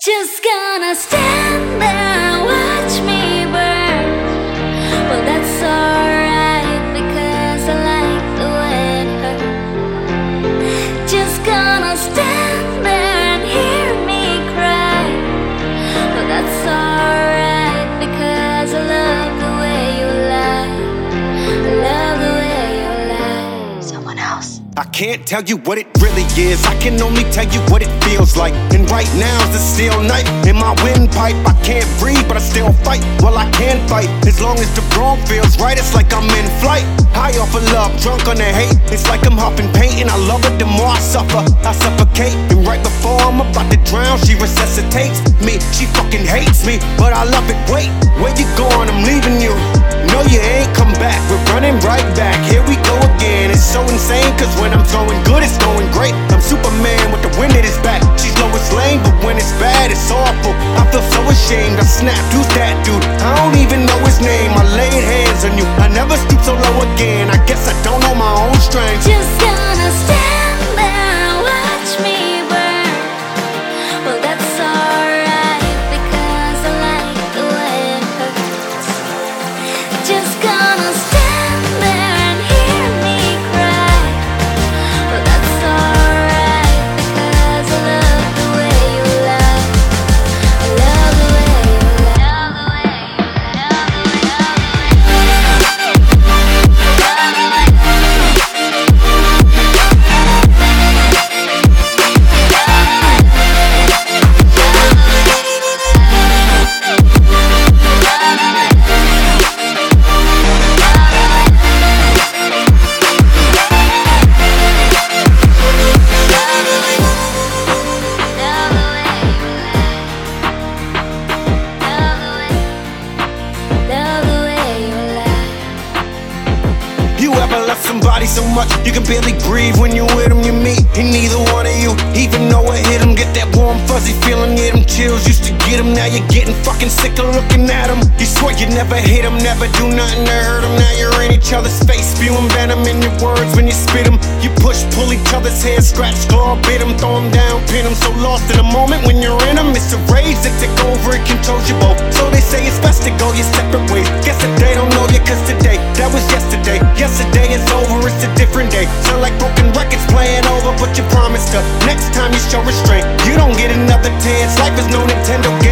Just gonna stand there and watch me burn. Well, that's alright because I like the way it hurts. Just gonna stand there and hear me cry. Well, that's alright because I love the way you lie. I love the way you lie. Someone else. I can't tell you what it really is, I can only tell you what it feels like. And right now's a steel knife in my windpipe. I can't breathe, but I still fight. Well, I can fight, as long as the wrong feels right. It's like I'm in flight, high off of love, drunk on the hate. It's like I'm huffing paint, and I love it the more I suffer. I suffocate, and right before I'm about to drown, she resuscitates me. She fucking hates me, but I love it. Wait, where you going? I'm leaving you. No, you ain't come back, we're running right back. Here we go again, it's so insane, cause when I'm going good, it's going great. I'm Superman with the wind at his back. She's Lois Lane, but when it's bad, it's awful. I feel so ashamed, I snapped, who's that dude? I don't even know his name, I laid hands on you. I never stoop so low again, I guess I don't know my own strength. Just gonna stand there and watch me burn. Well, that's alright because I like the way it hurts. Just gonna stand there and hear me cry. Well, that's alright because I love the way you lie. I love the way you lie. Love the way you You ever love somebody so much you can barely breathe when you're with them? You meet, and neither one of you even know it hit them. Get that warm fuzzy feeling, get them chills. Used to get them, now you're getting fucking sick of looking at them. You swear you never hit them, never do nothing to hurt them. Now you're in each other's face, spewing venom in your words when you spit them. You push, pull each other's hair, scratch, claw, bit them, throw them down, pin them. So lost in the moment when you're in them, it's a rage that take over, it controls you both. So they say it's best to go your separate ways. Guess that they don't know you, cause today, that was yesterday. Yesterday is over, it's a different day. Sound like broken records playing over, but you promised her next time you show restraint, you don't get another chance. Life is no Nintendo